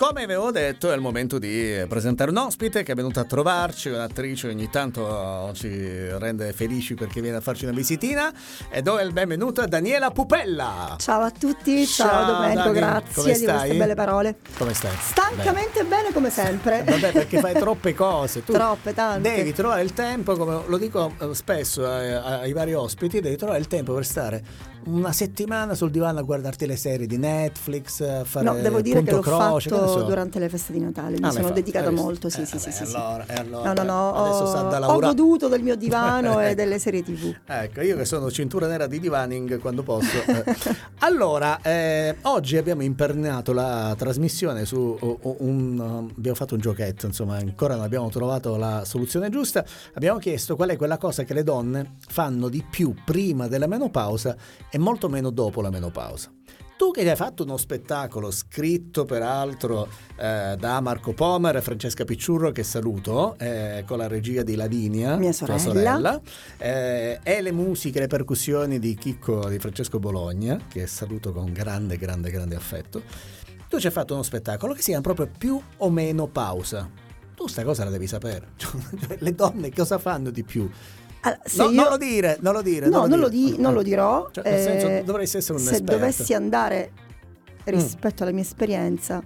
Come avevo detto, è il momento di presentare un ospite che è venuto a trovarci, un'attrice che ogni tanto ci rende felici perché viene a farci una visitina, e do il benvenuto a Daniela Pupella. Ciao a tutti, ciao Domenico, Dani. grazie Come di queste belle parole. Come stai? Stancamente bene come sempre. Vabbè, perché fai troppe cose. Tu Troppe, tante. devi trovare il tempo, come lo dico spesso ai vari ospiti, devi trovare il tempo per stare una settimana sul divano a guardarti le serie di Netflix, a fare No, devo dire che l'ho croce, fatto durante le feste di Natale, mi sono dedicata molto, sì. Allora, No, adesso sa da ho lavorare. goduto del mio divano e delle serie TV. Ecco, io che sono cintura nera di divaning quando posso. Allora, oggi abbiamo imperniato la trasmissione su abbiamo fatto un giochetto, insomma, ancora non abbiamo trovato la soluzione giusta. Abbiamo chiesto qual è quella cosa che le donne fanno di più prima della menopausa e molto meno dopo la menopausa. Tu che hai fatto uno spettacolo scritto peraltro da Marco Pomer e Francesca Picciurro, che saluto, con la regia di Lavinia, mia tua sorella, sorella, e le musiche, le percussioni di Francesco Bologna, che saluto con grande affetto. Tu ci hai fatto uno spettacolo che si chiama proprio Più o meno pausa. Tu sta cosa la devi sapere. Le donne cosa fanno di più? Allora, Non lo dire. Non lo dirò. Cioè, nel senso, dovresti essere un se esperto. dovessi andare rispetto alla mia esperienza,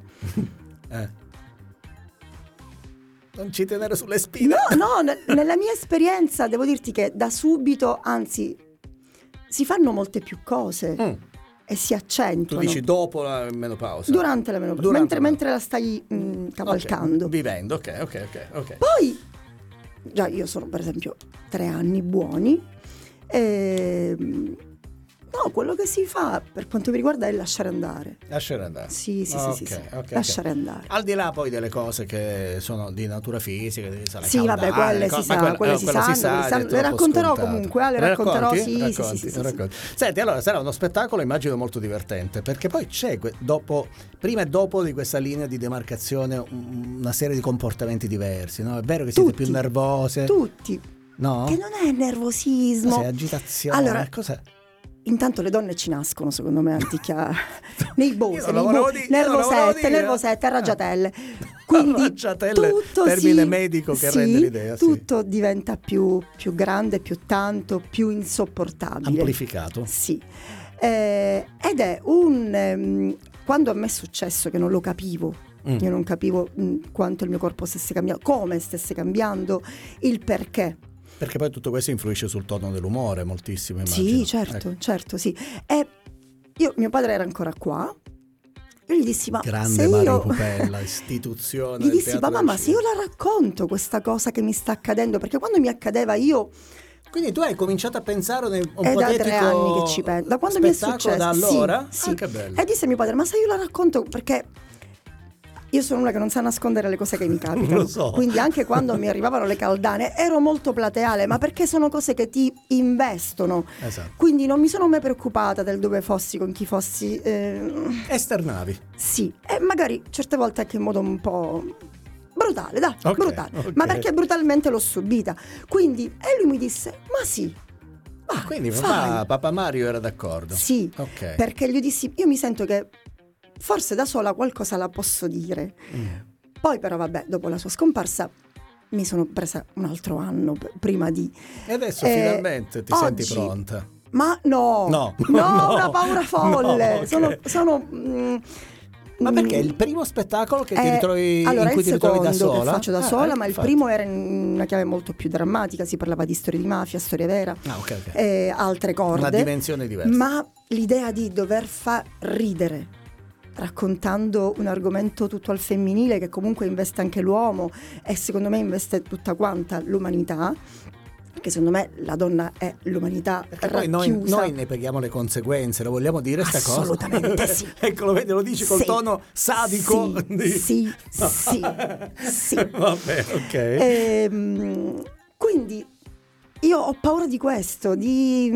non ci tenere sulle spine. Nella mia esperienza devo dirti che da subito, anzi, si fanno molte più cose e si accentuano. Tu dici dopo la menopausa? Durante la menopausa, mentre la stai cavalcando. Okay, vivendo, ok. Poi, già io sono per esempio 3 anni buoni, quello che si fa per quanto mi riguarda è lasciare andare. Sì. Lasciare andare. Al di là poi delle cose che sono di natura fisica, sì, vabbè, quelle si sanno, le racconterò comunque, le racconterò, sì. Senti, allora sarà uno spettacolo, immagino, molto divertente, perché poi c'è prima e dopo di questa linea di demarcazione una serie di comportamenti diversi, no? È vero che siete più nervose? Tutti. No? Che non è nervosismo. È agitazione. Allora, cos'è? Intanto le donne ci nascono, secondo me, nei bose, nervosette, a ragiatelle. Quindi ragiatelle, termine medico che rende l'idea. Tutto diventa più grande, più tanto, più insopportabile. Amplificato. Sì. Ed è quando a me è successo che non lo capivo. Io non capivo quanto il mio corpo stesse cambiando, come stesse cambiando, il perché. Perché poi tutto questo influisce sul tono dell'umore moltissimo, immagino. Sì, certo, sì. E mio padre era ancora qua. Io gli dissi, ma grande Mario Pupella, istituzione. Gli dissi, papà, ma se io la racconto questa cosa che mi sta accadendo, perché quando mi accadeva io... Quindi tu hai cominciato a pensare un è ipotetico da 3 anni che ci penso, da quando mi è successo. Da allora? Sì. Che bello. E disse a mio padre, ma se io la racconto, perché... Io sono una che non sa nascondere le cose che mi capitano. Lo so. Quindi anche quando mi arrivavano le caldane ero molto plateale, ma perché sono cose che ti investono. Esatto. Quindi non mi sono mai preoccupata del dove fossi, con chi fossi. Esternavi. Sì, e magari certe volte anche in modo un po' brutale, brutale. Okay. Ma perché brutalmente l'ho subita. Quindi, e lui mi disse, ma sì. Quindi papà Mario era d'accordo. Sì, okay. Perché gli dissi, io mi sento che forse da sola qualcosa la posso dire. Poi però vabbè, dopo la sua scomparsa mi sono presa un altro anno prima di... E adesso finalmente ti senti pronta? Ma no, una paura folle. No, okay. Ma perché è il primo spettacolo che ti ritrovi, in cui ti ritrovi da sola? Il secondo che faccio da sola, ma infatti. il primo era in una chiave molto più drammatica, si parlava di storie di mafia, storia vera, altre corde. Una dimensione diversa. Ma l'idea di dover far ridere raccontando un argomento tutto al femminile, che comunque investe anche l'uomo e secondo me investe tutta quanta l'umanità, perché secondo me la donna è l'umanità racchiusa. Poi noi ne paghiamo le conseguenze, lo vogliamo dire sta cosa? Assolutamente sì. Ecco, lo dici col tono sadico. Sì. Vabbè, ok. Quindi io ho paura di questo, di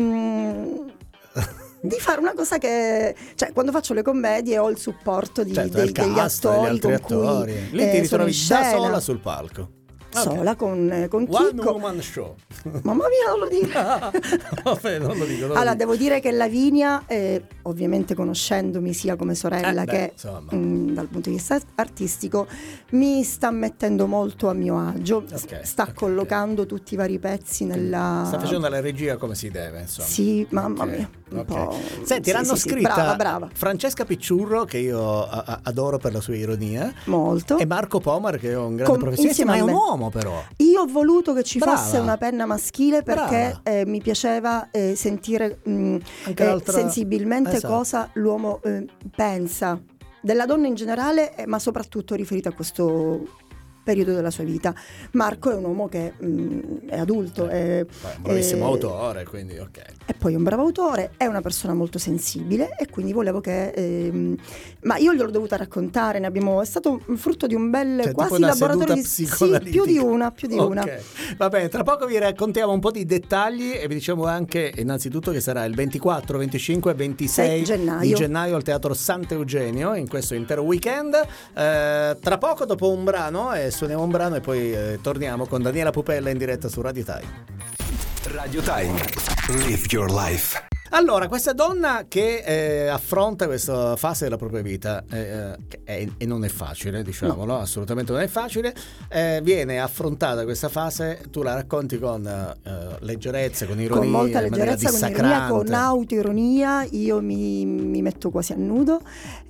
fare una cosa che, cioè, quando faccio le commedie ho il supporto degli attori con cui lì ti ritrovi da sola sul palco. sola con One Chicco. Woman Show. Mamma mia, non lo dico. Vabbè, non lo dico. Allora, devo dire che Lavinia, ovviamente conoscendomi sia come sorella che dal punto di vista artistico, mi sta mettendo molto a mio agio. Sta collocando tutti i vari pezzi nella... Sta facendo la regia come si deve, insomma. Sì, mamma mia. Un po'... Senti, l'hanno scritta brava. Francesca Picciurro, che io adoro per la sua ironia. Molto. E Marco Pomar, che è un grande professionista, ma è un uomo però. Io ho voluto che ci fosse una penna maschile perché mi piaceva sentire sensibilmente cosa l'uomo pensa della donna in generale, ma soprattutto riferita a questo periodo della sua vita. Marco è un uomo che è adulto, è un bravissimo autore, quindi ok. E poi un bravo autore, è una persona molto sensibile, e quindi volevo che ma io gliel'ho dovuta raccontare, è stato frutto di un bel quasi laboratorio di più di una. Va bene, tra poco vi raccontiamo un po' di dettagli e vi diciamo anche innanzitutto che sarà il 24, 25 e 26 di gennaio al Teatro Sant'Eugenio in questo intero weekend. Tra poco, dopo un brano, suoniamo un brano e poi torniamo con Daniela Pupella in diretta su Radio Time. Radio Time, live your life. Allora, questa donna che affronta questa fase della propria vita e non è facile, diciamolo, assolutamente non è facile, viene affrontata questa fase, tu la racconti con leggerezza, con ironia, con molta leggerezza, con ironia, con autoironia. Io mi metto quasi a nudo,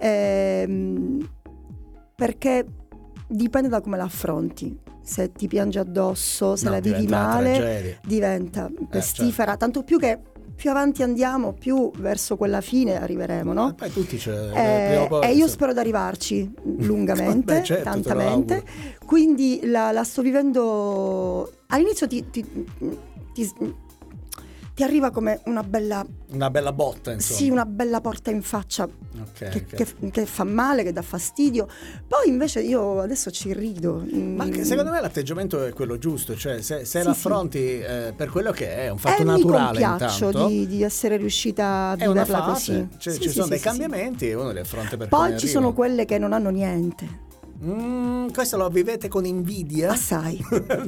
perché dipende da come la affronti. Se ti piangi addosso, se la vivi male, diventa pestifera, tanto più che più avanti andiamo, più verso quella fine arriveremo, no? Poi tutti e io spero di arrivarci lungamente, tantamente. Quindi la sto vivendo. All'inizio ti arriva come una bella botta, insomma. Sì, una bella porta in faccia che fa male, che dà fastidio. Poi invece io adesso ci rido. Ma secondo me l'atteggiamento è quello giusto, cioè se l'affronti per quello che è un fatto naturale. Mi compiaccio di essere riuscita a viverla così. Ci sono dei cambiamenti e uno li affronta per poi ci sono quelle che non hanno niente. Questo lo vivete con invidia? Assai.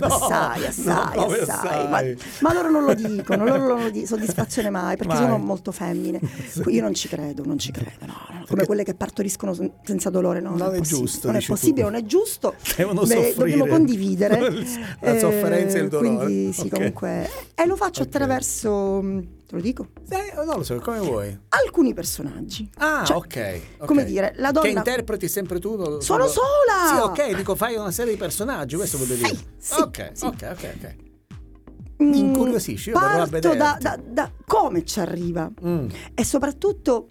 Ma loro non lo dicono, soddisfazione mai, perché sono molto femmine. Io non ci credo, no. Come quelle che partoriscono senza dolore, no. Non è giusto. Non è possibile, non è giusto. Devono soffrire. Dobbiamo condividere la sofferenza e il dolore. Quindi sì, comunque. E lo faccio attraverso. Te lo dico? Non lo so, come vuoi. Alcuni personaggi. Ok. Come dire, la donna. Che interpreti sempre tu? Sono sola! Sì, ok, dico, fai una serie di personaggi, questo vuol dire. Sì. Ok. Mi incuriosisci, io verrò a vedere. Da come ci arriva e soprattutto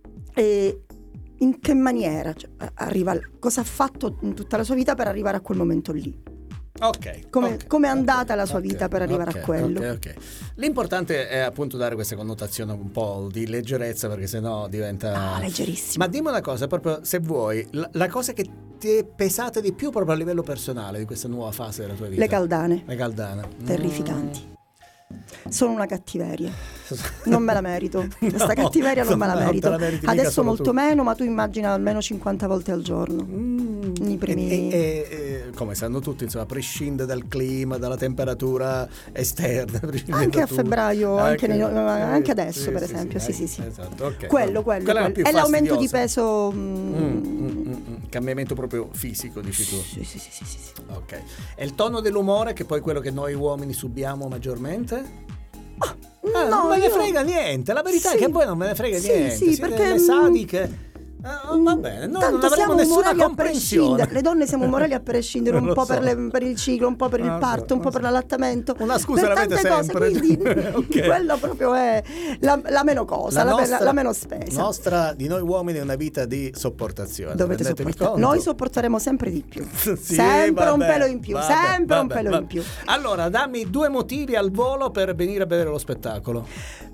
in che maniera arriva, cosa ha fatto in tutta la sua vita per arrivare a quel momento lì. Come è andata la sua vita per arrivare a quello. L'importante è appunto dare questa connotazione un po' di leggerezza, perché sennò diventa leggerissimo. Ma dimmi una cosa, proprio se vuoi, la cosa che ti è pesata di più proprio a livello personale di questa nuova fase della tua vita. Le caldane Mm. terrificanti. Sono una cattiveria, non me la merito. Questa cattiveria non me la merito. Adesso molto meno, ma tu immagina almeno 50 volte al giorno. I primi... come sanno tutti, insomma, prescinde dal clima, dalla temperatura esterna. Anche a febbraio, anche adesso, per esempio. Sì. Esatto, quello. È l'aumento di peso. Cambiamento proprio fisico, dici tu. Sì. Ok. E il tono dell'umore, che poi è quello che noi uomini subiamo maggiormente? Non me ne frega niente. La verità è che a voi non me ne frega niente. Sì, siete perché delle sadiche. Va bene, noi non avremo nessuna comprensione. Le donne siamo morali a prescindere, un po' per il ciclo, un po' per il parto, un po' per l'allattamento. Una scusa l'avete sempre. Quindi quella proprio è la meno cosa, la meno spesa. Nostra di noi uomini è una vita di sopportazione. Dovete sopportare. Noi sopporteremo sempre di più. Sì, sempre un pelo in più. In più. Allora, dammi 2 motivi al volo per venire a vedere lo spettacolo.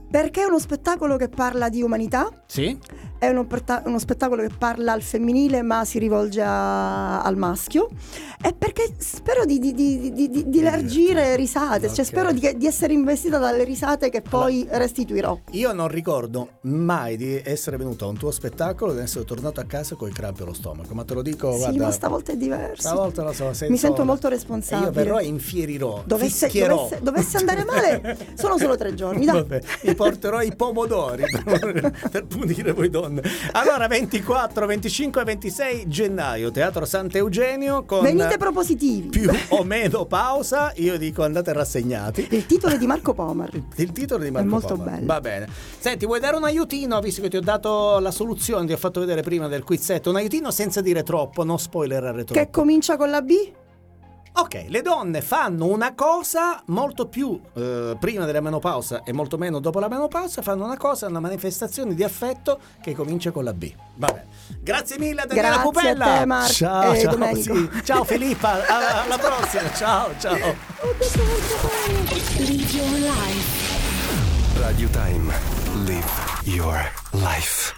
Perché è uno spettacolo che parla di umanità, Sì? è uno spettacolo che parla al femminile ma si rivolge al maschio, e perché spero di elargire risate, cioè spero di essere investita dalle risate che poi restituirò. Io non ricordo mai di essere venuto a un tuo spettacolo ed essere tornato a casa con i crampi allo stomaco, ma te lo dico, Sì, guarda, ma stavolta è diverso. stavolta lo so, Mi sento molto responsabile. Io verrò e infierirò, Dovesse andare male, sono solo 3 giorni, dai. Vabbè, mi porterò i pomodori per punire voi donne. Allora 24, 25 e 26 gennaio Teatro Sant'Eugenio con Venite propositivi. più o meno pausa. Io dico andate rassegnati. Il titolo è di Marco Pomar. Il titolo di Marco È molto Pomar. bello. Va bene. Senti, vuoi dare un aiutino, visto che ti ho dato la soluzione, ti ho fatto vedere prima del quizzetto, un aiutino senza dire troppo, non spoilerare troppo. Che comincia con la B? Ok, le donne fanno una cosa molto più prima della menopausa e molto meno dopo la menopausa, fanno una cosa, una manifestazione di affetto che comincia con la B. Vabbè. Grazie mille a Daniela Grazie Pupella. a te, Marco. Ciao, ciao, Domenico. sì. Ciao Filippa, alla prossima. Ciao, ciao. Radio Time. Live your life.